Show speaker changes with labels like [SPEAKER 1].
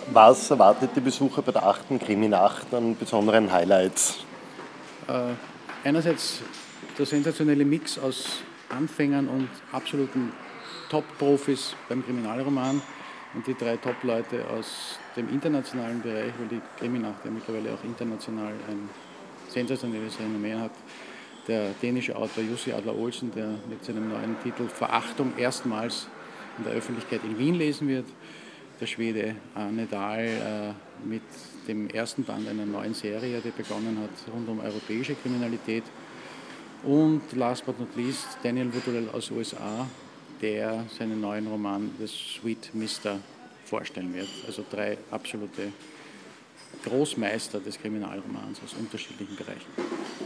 [SPEAKER 1] Was erwartet die Besucher bei der 8. Krimi-Nacht an besonderen Highlights?
[SPEAKER 2] Einerseits der sensationelle Mix aus Anfängern und absoluten Top-Profis beim Kriminalroman und die 3 Top-Leute aus dem internationalen Bereich, weil die Krimi-Nacht ja mittlerweile auch international ein sensationelles Renommee hat. Der dänische Autor Jussi Adler-Olsen, der mit seinem neuen Titel Verachtung erstmals in der Öffentlichkeit in Wien lesen wird. Der Schwede Arne Dahl mit dem ersten Band einer neuen Serie, die begonnen hat rund um europäische Kriminalität. Und last but not least Daniel Woodwell aus USA, der seinen neuen Roman The Sweet Mister vorstellen wird. Also 3 absolute Großmeister des Kriminalromans aus unterschiedlichen Bereichen.